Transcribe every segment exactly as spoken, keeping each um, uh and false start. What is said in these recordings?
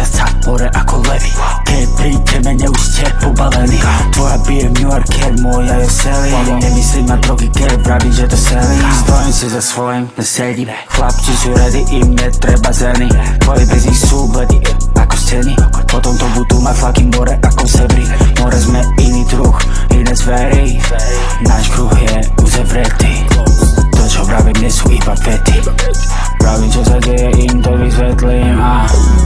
reťazca, hore ako levy. Keď pri tebe už ste pobalený. Tvoja bije v New Yorker, moja je selling. Nemyslím na drogy, keď vraví, že to selling. Stojím si za svojím, nesedím. Chlapci sú ready, im netreba zrny. Tvoje brizí sú bledy, ako steny. Potom to budú mať flaky more ako sebry. More sme iný druh, iné zvery. Náš kruh je uzavretý. To čo vravím, nie sú iba vety. Vravím, čo sa deje, im to vysvetlím. A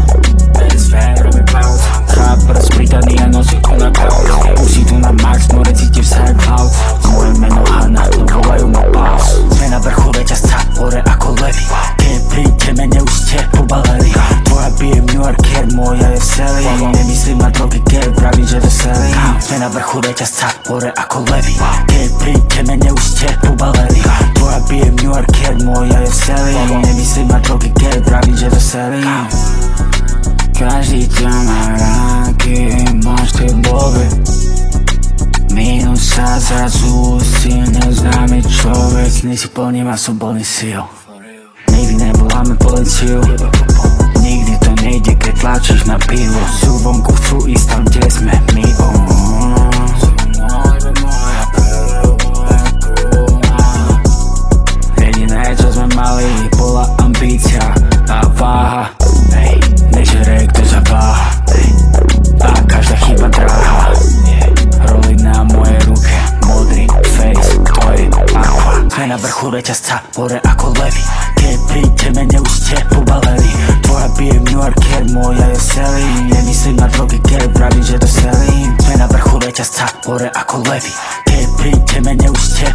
Chlap rozplítaný a nosí to na couch. Už si tu na max, more cítim sa jak cloud. Moje meno Hanna, no volajú ma boss. Sme na vrchu reťazca, hore ako levy. Keď pri tebe už ste pobalení. Tvoja bije v New Yorker, moja je selling. Nemyslím na drogy, keď vraví, že to selling. Sme na vrchu reťazca, hore ako levy. Keď pri tebe už ste pobalení. Tvoja bije v New Yorker, moja je selling. Nemyslím na drogy, keď vraví, že to selling. Každý ťa má ráky, máš ty bove. Minus sa zrazu si neznámy človek. Nie si plný, a som plný síl. Nikdy nevoláme policiu. Nikdy to nejde, keď tlačíš na pivo. Sú vonku, chcú ísť tam, kde sme my. Jediné, čo sme mali, bola ambícia a váha. Nežere, kto zaváha. A každá chyba dráha. Rolling na moje ruke, modrý face, to je aqua. Sme na vrchu reťazca, hore ako levy. Keď pri tebe už ste pobalení. Tvoja bije v New Yorker, moja je selling. Nemyslím na drogy, keď vraví, že to selling. Sme na vrchu reťazca, hore ako levy. Keď pri tebe už ste